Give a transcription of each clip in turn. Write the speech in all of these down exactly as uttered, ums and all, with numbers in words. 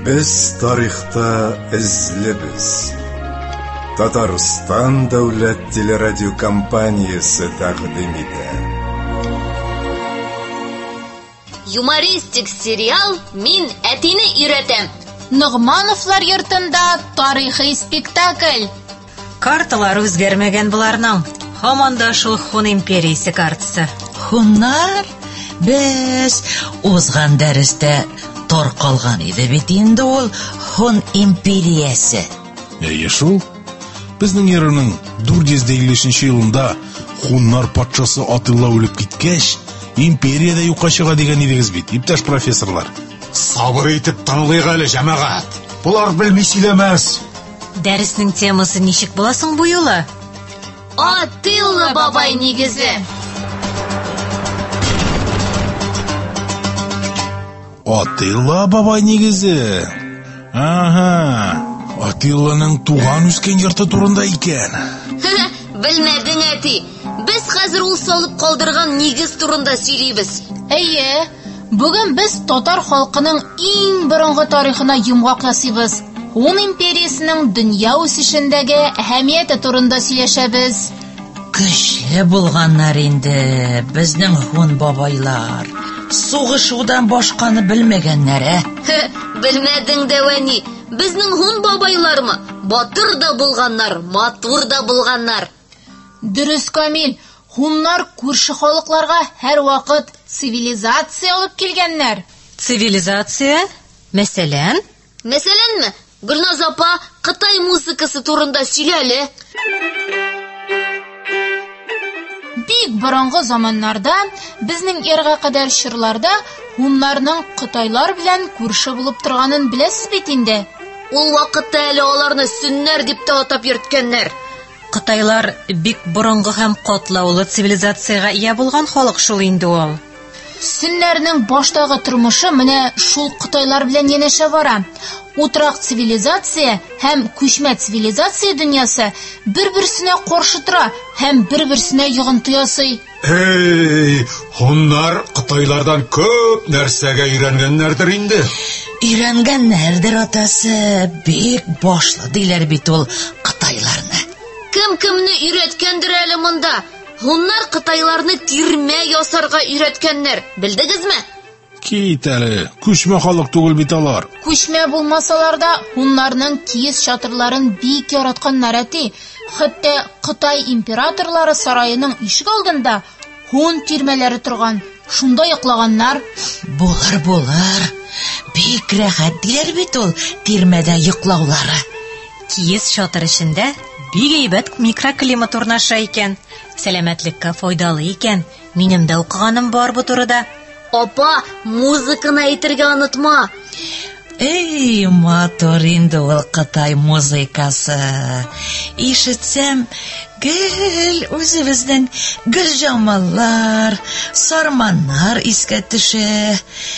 Biz tarixta izlibіз. Tatariston davlat teleradio kompaniyasi taqdim etadi. Юмористик сериал «Мин әтине өйрәтәм». Ногмановлар йортында тарихи спектакль. Карталар үзгәрмәгән буларның. Һаман да шул Хун империясе картасы. Хуннар без узган дәрестә таркалган иде бит инде ул Хун империясе. Әйе шул. Безнең ерның дүрт йөз иллешенче елында Хуннар патшасы Атилла үлеп киткәч, империяда юкка чыга дигән идегез бит, иптәш профессорлар. Сабыр итеп тыңлыйк әле, җәмәгать. Булар белми сөйләмәс. Дәреснең темасы ничек була соң бу юлы? Атилла бабай нигезе. Атилла бабай нигезе. Ага. Атилланың туган үскән йорты турында икән. Белмәдең, әти. Без хәзер ул салып калдырган нигез турында сөйлибез. Әйе, бүген без татар халкының иң борынгы тарихына йомгак ясыйбыз. Хун империясының дөнья үсешендәге әһәмияте турында сөйләшәбез. Көчле булганнар инде безнең Хун бабайлар. Сугышудан башканы белмәгәннәр, ә? Белмәдең дәвани. Безнең Хун бабайлармы? Батыр да булганнар, матур да булганнар. Дөрес, Камил. Хуннар күрше халыкларга һәр вакыт цивилизация алып килгәннәр. Цивилизация? Мәсәлән? Мәсәләнме? Гөлназ апа, Кытай музыкасы турында сөйләле. Бик борынгы заманнарда, безнең эрга кадәр чорларда хуннарның Кытайлар белән күрше булып торганын беләсез бит инде. Ул вакытта әле аларны сүннәр дип тә атап йөрткәннәр. Кытайлар бик борынгы һәм катлаулы цивилизацияга ия булган халык шул инде ул. Сүннәрнең баштагы тормышы менә шул Кытайлар белән янәшә бара. Утрак цивилизация һәм күчмә цивилизация дөньясы бер-берсенә каршы тора һәм бер-берсенә йогынты ясый. Эй, Хуннар Кытайлардан күп нәрсәгә өйрәнгәннәрдер инде. Өйрәнгәннәрдер атасы, бик башлы диләр бит ул Кытайларны. Кем кемне өйрәткәндер әле монда? Хуннар Кытайларны тирмә ясарга өйрәткәннәр. Белдегезме? Кит әле, күчмә халык түгел бит алар. Күчмә булмасалар да, хуннарның киез чатырларын бик яратканнар, әти. Хәтта Кытай императорлары сарайының ишек алдында хун тирмәләре торган. Шунда йоклаганнар. Булар, булар. Бик рәхәт диләр бит ул тирмәдә йоклаулары. Киез чатыр эчендә бик әйбәт микроклимат урнаша икән. Сәламәтлеккә файдалы икән. Минем дә укыганым бар бу турыда. Апа, музыканы әйтергә онытма. Эй, матур инде ул Кытай музыкасы. Ишетсәм, гел үзебезнең гөлҗамаллар, сарманнар искә төшә.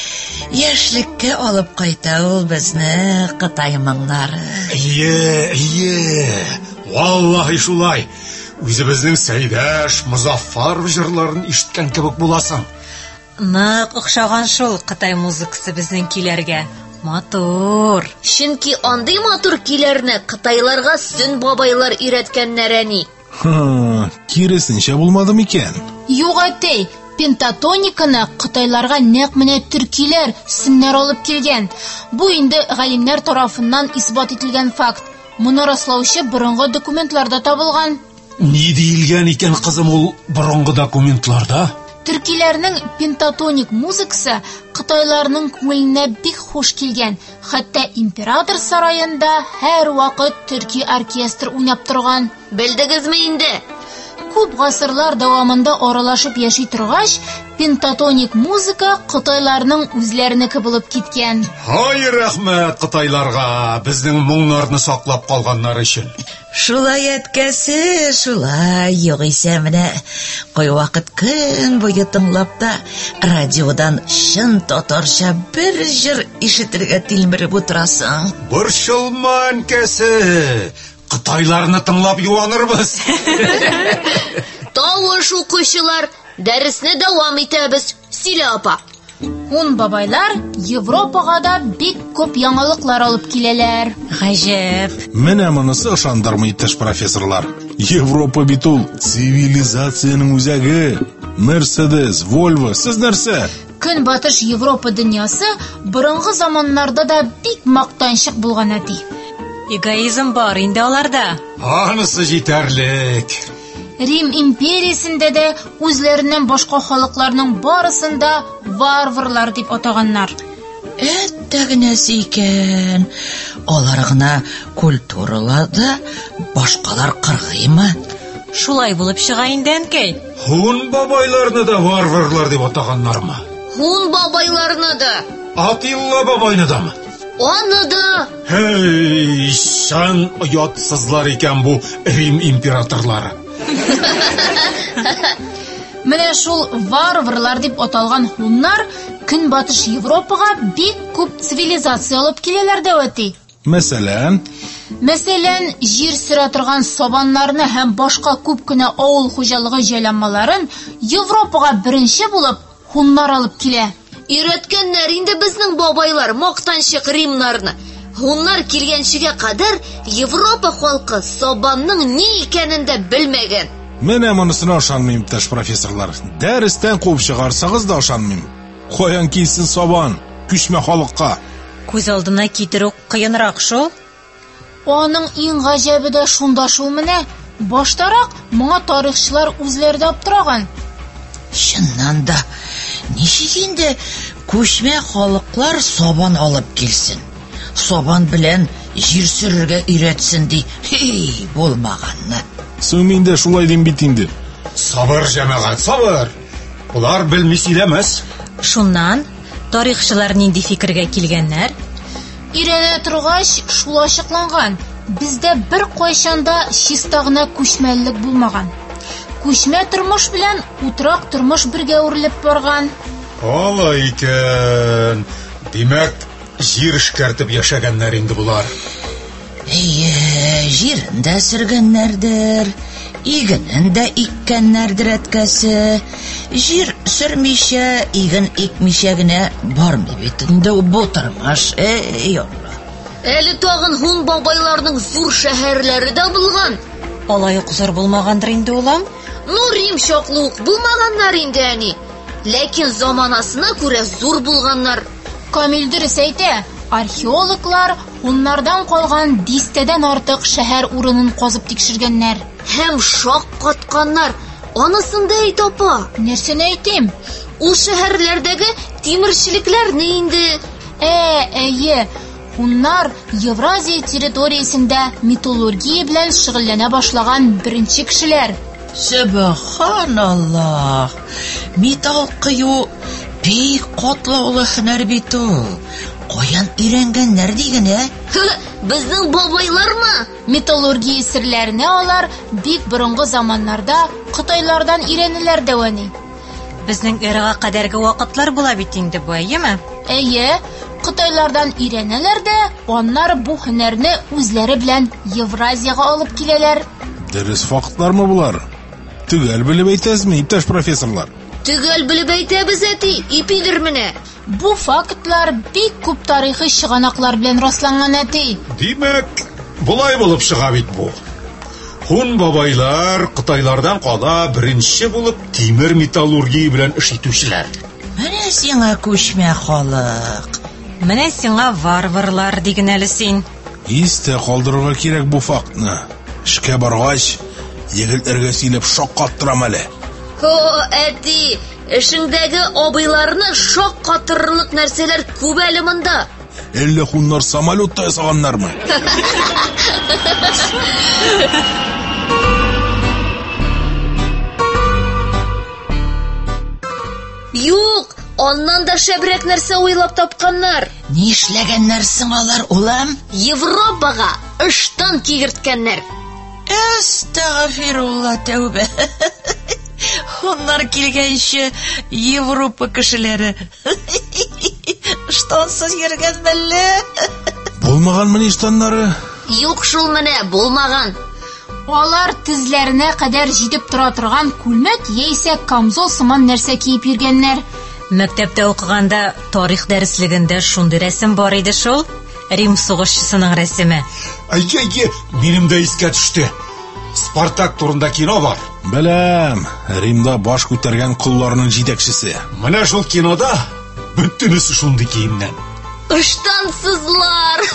Яшьлеккә алып кайта ул безне Кытай моңнары. Ие, ие. Валлаһи шулай. Үзебезнең Сәйдәш, Музаффар җырларын ишеткән кебек буласың. Нык охшаган шул Кытай музыкасы безнең киләргә. Матур. Чөнки андый матур киләрне Кытайларга сүн бабайлар өйрәткәннәр, әни. Ха, киресенчә булмады микән? Юк, әти. Пентатониканы Кытайларга нәкъ менә төркиләр, сүннәр алып килгән. Бу инде галимнәр тарафыннан исбат ителгән факт. Моны раслаучы борынгы документларда табылган. Ни диелгән икән кызым ул борынгы документларда? Төркиләрнең пентатоник музыкасы Кытайларның күңеленә бик хуш килгән. Хәтта император сараенда һәр вакыт төрки оркестр уйнап торган. Белдегезме инде? Күп гасырлар дәвамында аралашып яши торгач, пентатоник музыка Кытайларның үзләренеке булып киткән. Һай, рәхмәт Кытайларга, безнең моңнарны саклап калганнар өчен. Шулай әткәсе, шулай. Югыйсә менә кай вакыт көн буе тыңлап та радиодан чын татарча бер җыр ишетергә тилмереп утырасың. Борчылма, әнкәсе. Кытайларны тыңлап юанырбыз. Тавыш укучылар, дәресне дәвам итәбез. Сөйлә, апа. Хун бабайлар Европага да бик күп яңалыклар алып киләләр. Гаҗәп. Менә монысы ышандырмый, иптәш профессорлар. Европа бит ул цивилизациянең үзәге. Мерседес, Volvo, сез нәрсә? Көнбатыш Европа дөньясы борынгы заманнарда да бик мактанчык булган әти. Эгоизм бар инде аларда. Анысы җитәрлек. Рим империясендә дә үзләреннән башка халыкларның барысын да варварлар дип атаганнар. Әттәгенәсе икән. Алар гына культураларда башкалар кыргыймы? Шулай булып чыга инде, әнкәй. Хун бабайларны да варварлар дип атаганнармы? Хун бабайларны да, Атилла бабайны дамы? аны да. Хей, шан оятсызлар икән бу Рим императорлары. Менә шул варварлар дип аталган хуннар Көнбатыш Европага бик күп цивилизация алып киләләр дә әти. Мәсәлән, Мәсәлән, җир сөрә торган сабаннарны һәм башка күп кенә авыл хуҗалыгы җайланмаларын Европага беренче булып хуннар алып килә. Өйрәткәннәр инде безнең бабайлар мактанчык римнарны. Хуннар килгәнчегә кадәр Европа халкы сабанның ни икәнен дә белмәгән. менә монысына ышанмыйм, иптәш профессорлар. Дәрестән куып чыгарсагыз да ышанмыйм. Каян килсен сабан, күчмә халыкка. Күз алдына китерү кыенрак шул. Аның иң гаҗәбе дә шунда шул менә. Баштарак моңа тарихчылар үзләре дә аптыраган. Чыннан да, ничек инде күчмә халыклар сабан алып килсен? Сабан белән җир сөрергә өйрәтсен ди. Хей, булмаганны. Соң мин дә шулай дим бит инде. Сабыр, җәмәгать, сабыр. Улар белми сөйләмәс. Шуннан тарихчылар нинди фикергә килгәннәр? Иренә торгач, шул ачыкланган. Бездә бер кайчанда чиста гына күчмәллек булмаган. Күчмә тормыш белән утрак тормыш бергә үрелеп барган. Алай икән. Димәк, җир эшкәртеп яшәгәннәр инде булар. Әйе, җирендә сөргәннәрдер, игенен дә иккәннәрдер әткәсе. Җир сөрмичә, иген икмичә генә бармый бит инде бу тормыш. Эй, Алла. Әле тагын хун бабайларның зур шәһәрләре дә булган. Алай ук зур булмагандыр инде улам. Ну, Рим чаклы ук булмаганнар инде әни. Ләкин заманасына күрә зур булганнар. Камил дөрес әйтә. Археологлар хуннардан калган дистәдән артык шәһәр урынын казып тикшергәннәр. Һәм шак катканнар. Анысын да әйт, апа. Нәрсәне әйтим? Ул шәһәрләрдәге тимерчелекләрне инде. Ә, әйе. Хуннар Евразия территориясендә металлургия белән шөгыльләнә башлаган беренче кешеләр. Субханаллах. Металл кыю бик катлаулы һөнәр бит ул. Каян өйрәнгәннәр дигән, Безнең бабайлармы? Металлургия серләренә алар бик борынгы заманнарда Кытайлардан өйрәнеләр дәвани. Безнең эрага кадәрге вакытлар була бит инде бу, әйеме? Әйе, Кытайлардан өйрәнәләр дә, аннары бу һөнәрне үзләре белән Евразияга алып киләләр. Дөрес фактлармы булар? Төгәл белеп әйтәсезме, иптәш профессорлар? Төгәл белеп әйтәбез әти, ипидер менә. Бу фактлар бик күп тарихи чыганаклар белән расланган әти. Димәк, булай булып чыга бит бу. Хун бабайлар Кытайлардан кала беренче булып тимер металлургия белән эш итүчеләр. Менә сиңа күчмә халык. Менә сиңа варварлар диген әле син. Истә калдырырга кирәк бу фактны. Эшкә баргач, егетләргә сөйләп шаккаттырам әле. Хо, әти, эшеңдәге абыйларны шак катырырлык нәрсәләр күп әле монда. Әллә хуннар самолетта ясаганнармы? Юк, аннан да шәбрәк нәрсә уйлап тапканнар. Нишләгәннәр соң алар, улам? Европага ыштан кигерткәннәр. Астагфирулла, тәүбә. Хуннар килгәнче Европа кешеләре штансыз йөргәннәр. Булмаганмы иштаннары? Юк шул менә, булмаган. Алар тезләренә кадәр җитеп тора торган күлмәк яисә камзол сыман нәрсә киеп йөргәннәр. Мәктәптә укыганда тарих дәреслегендә шундый рәсем бар иде шул. Рим сугышчысының рәсеме. Әйе, әйе, минем дә искә төште. Спартак турында кино бар. Беләм, Римда баш күтәргән колларның җитәкчесе. Менә шул кинода бөтенесе шундый киемнән. Ыштансызлар.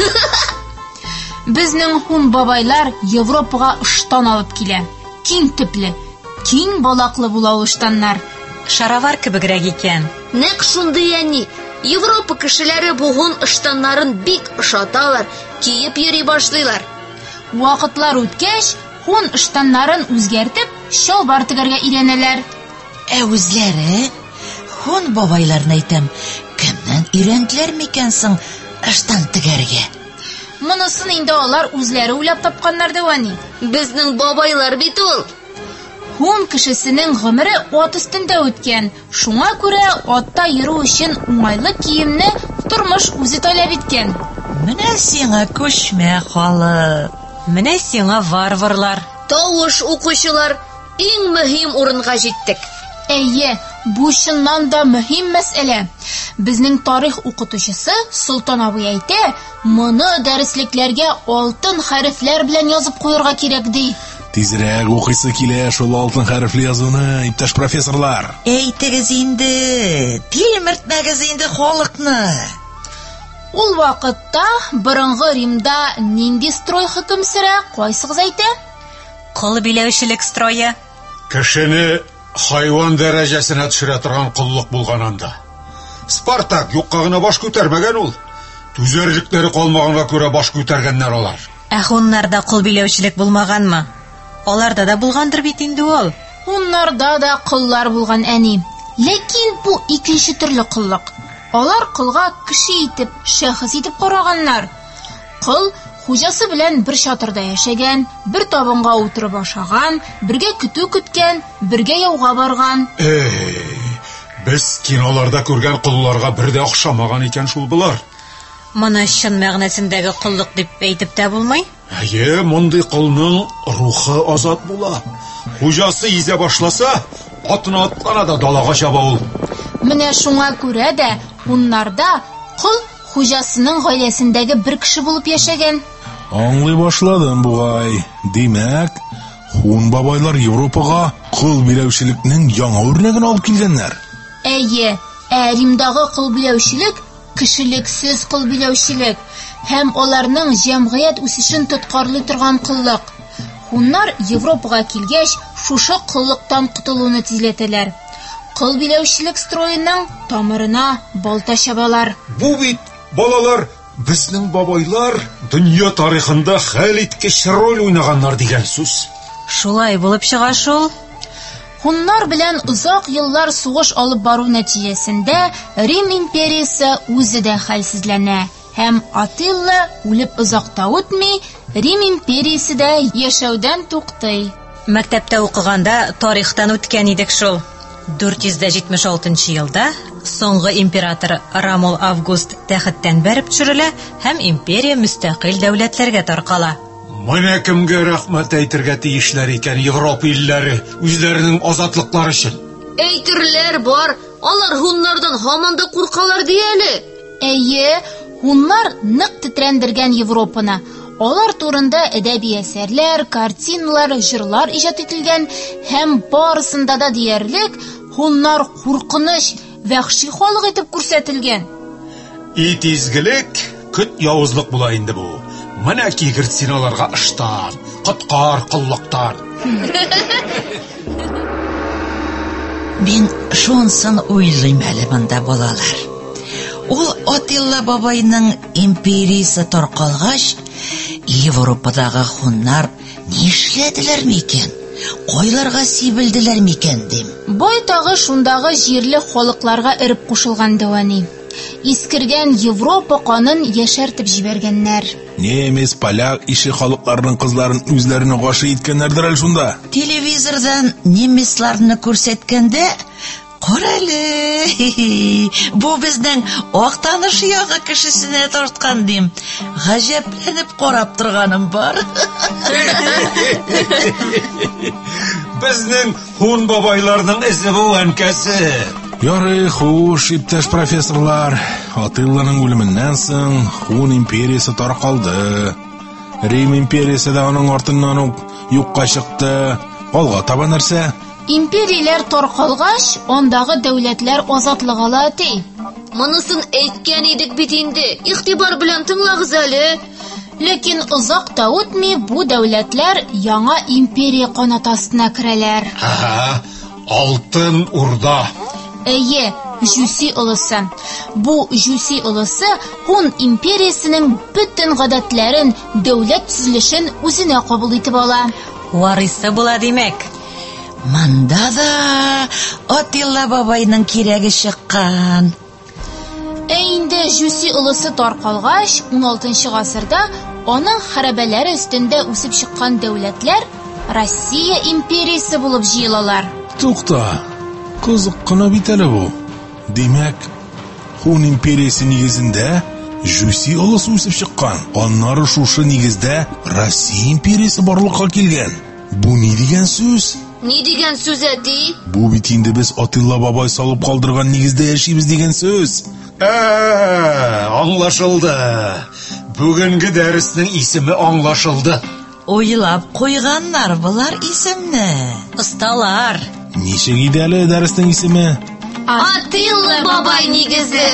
Безнең хун бабайлар Европага ыштан алып килә. Киң төпле, киң балаклы була ул ыштаннар. Шаровар кебегрәк икән. Нәкъ шундый әни. Европа кешеләре бу хун ыштаннарын бик ошаталар, киеп йөри башлыйлар. Вакытлар үткәч, хун ыштаннарын үзгәртеп, чалбар тегәргә өйрәнәләр. Ә үзләре, хун бабайларны әйтәм, кемнән өйрәнделәр микән соң ыштан тегәргә? Монысын инде алар үзләре уйлап тапканнар дәвани. Безнең бабайлар бит ул. Хун кешесенең гомере ат өстендә үткән. Шуңа күрә атта йөрү өчен уңайлы киемне тормыш үзе таләп иткән. Менә сиңа күчмә халык. Менә сиңа варварлар. Тавыш укучылар, иң мөһим урынга җиттек. Әйе, бу чыннан да мөһим мәсьәлә. Безнең тарих укытучысы Солтан абый әйтә, моны дәреслекләргә алтын хәрефләр белән язып куярга кирәк ди. Тизрәк укыйсы килә шул алтын хәрефле язуны, иптәш профессорлар. Әйтегез инде, тилмертмәгез инде халыкны. Ул вакытта борынгы Римда нинди строй хөкем сөрә, кайсыгыз әйтә? Кол биләүчелек строе. Кешене хайван дәрәҗәсенә төшерә торган коллык булган анда. Спартак юкка гына баш күтәрмәгән ул. Түзәрлектәре калмаганга күрә баш күтәргәннәр алар. Ә хуннарда кол биләүчелек булмаганмы? Аларда да булгандыр бит инде ул. Хуннарда да кыллар булган әни. Ләкин бу икенче төрле кыллык. Алар кылга кеше итеп, шәхес итеп караганнар. Кыл хуҗасы белән бер чатырда яшәгән, бер табынга утырып ашаган, бергә көтү көткән, бергә яуга барган. Эй, без киноларда күргән кулларга бер дә охшамаган икән шул булар. Моны чын мәгънәсендәге куллык дип әйтеп тә булмый. Әйе, мондый кулның рухы азат була. Хуҗасы изә башласа, атына атлана да далага чаба ул. Менә шуңа күрә дә хуннарда кыл хуҗасының гаиләсендәге бер кеше булып яшәгән. Аңлый башладым бугай. Димәк, хун бабайлар Европага кыл биләүчелекнең яңа үрнәген алып килгәннәр. Әйе, ә Римдагы кыл биләүчелек кешелексез кыл биләүчелек һәм аларның җәмгыять үсешен тоткарлый торган кыллык. Хуннар Европага килгәч, шушы кыллыктан котылуны тизләтәләр. Кыл биләүчелек строеның тамырына балта чабалар. Бу бит, балалар, безнең бабайлар дөнья тарихында хәлиткеч роль уйнаганнар дигән сүз. Шулай булып чыга шул. Хуннар белән озак еллар сугыш алып бару нәтиҗәсендә Рим империясе үзе дә хәлсезләнә. Һәм Атилла үлеп озакта үтми, Рим империясе дә яшәүдән туктый. Мәктәптә укыганда тарихтан үткән идек шул. дүрт йөз җитмеш алтынчы елда соңгы император Ромул Август тәхеттән бәреп төшерелә һәм империя мөстәкыйль дәүләтләргә таркала. Менә кемгә рәхмәт әйтергә тиешләр икән Европа илләре үзләренең азатлыклары өчен. Әйтерләр бар, алар хуннардан һаман да куркалар ди әле. Әйе, хуннар нык тетрәндергән Европаны. Алар турында әдәби әсәрләр, картиналар, җырлар иҗат ителгән һәм барысында да диярлек хуннар куркыныч, вәхши халык итеп күрсәтелгән. Ит изгелек, көт явызлык була инде бу. Менә кигерт син аларга ыштан, коткар кыллыктан. Мин шунсын уйлыйм әле монда балалар. Ул Атилла бабайның империясе таркалгач, Европадагы хуннар нишләделәр микән? Кайларга сибелделәр микән дим. Байтагы шундагы җирле халыкларга иреп кушылган дәвани. Искергән Европа канын яшәртеп җибәргәннәр. Немец, поляк, ише халыкларның кызларын үзләренә гаши иткәннәрдер әле шунда. Телевизордан немецларны күрсәткәндә, карале, бу безнең актаныш ягы кешесенә тарткан дим. Гаҗәпләнеп карап торганым бар. Безнең хун бабайларның эзе бу әнкәсе. Ярый, хуш, иптәш профессорлар. Атилланың үлеменнән соң Хун империясы таркалды. Рим империясы да аның артыннан ук юкка чыкты. Алга таба нәрсә? Империяләр таркалгач, андагы дәүләтләр азатлык ала ди. Монысын әйткән идек бит инде. Игътибар белән тыңлагыз әле. Ләкин озак та үтми бу дәүләтләр яңа империя канат астына керәләр. Ха, алтын урда. Әйе, Жюси улысы. Бу Жюси улысы Хун империясының бөтен гадәтләрен, дәүләт төзелешен үзенә кабул итеп ала. Варысы була димәк. Манда да Атилла бабайның кирәге чыккан. Ә инде Жюси улысы таркалгач, ун алтынчы гасырда аның хәрабәләре өстендә үсеп чыккан дәүләтләр Россия империясы булып җыелалар. Тукта. Кызык кына бит әле бу. Димәк, Хун империясы нигезендә Жюси улысы үсеп чыккан. Аннары шушы нигездә Россия империясы барлыкка килгән. Бу ни дигән сүз? Ни дигән сүз әти? Бу бит инде без Атилла бабай салып калдырган нигездә яшибез дигән сүз. Ә, аңлашылды. Бүгенге дәреснең исеме аңлашылды. Уйлап куйганнар булар исемне. Осталар. Ничек иде әле дәрестең исеме? Атилла бабай нигезе.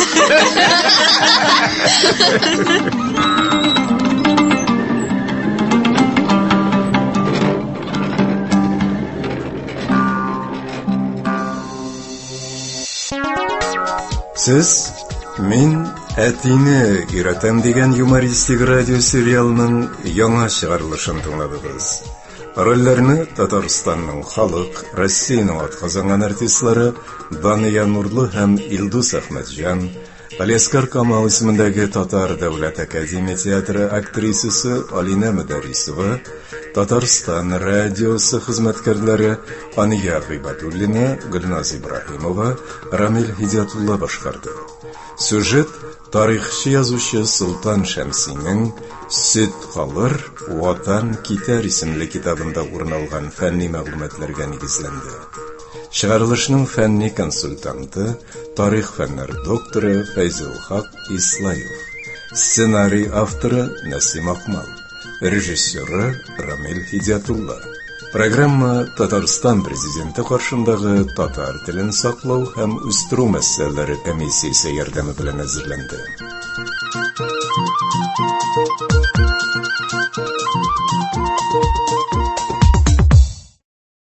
Сез мин әтине өйрәтәм дигән юмористик радио сериалының яңа чыгарылышын тыңладыгыз. Рольләрне Татарстанның халык, Россиянең атказанган артистлары Дания Нурлы һәм Илдус Әхмәтҗан, Алескар Камал исемендәге Татар дәүләт академия театры актрисасы Алина Мөдәрисова, Татарстан радиосы хезмәткәрләре Ания Гыйбатуллина, Гөлназ Ибраһимова, Рамил Хидиятулла башкарды. Сюжет тарихчы язучы Султан Шәмсинең «Сөт калыр, ватан китәр» исемле китабында урын алган фәнни мәгълүматларга нигезләнде. Чыгарылышның фәнни консультанты, тарих фәннәре докторы Фәйзул Хак Ислаев. Сценарий авторы Насим Акмал. Режиссеры Рамил Хидиятулла. Программа Татарстан президенты каршындагы татар телен саклау һәм үстерү мәсьәләләре комиссиясе ярдәме белән әзерләнде. Thank you.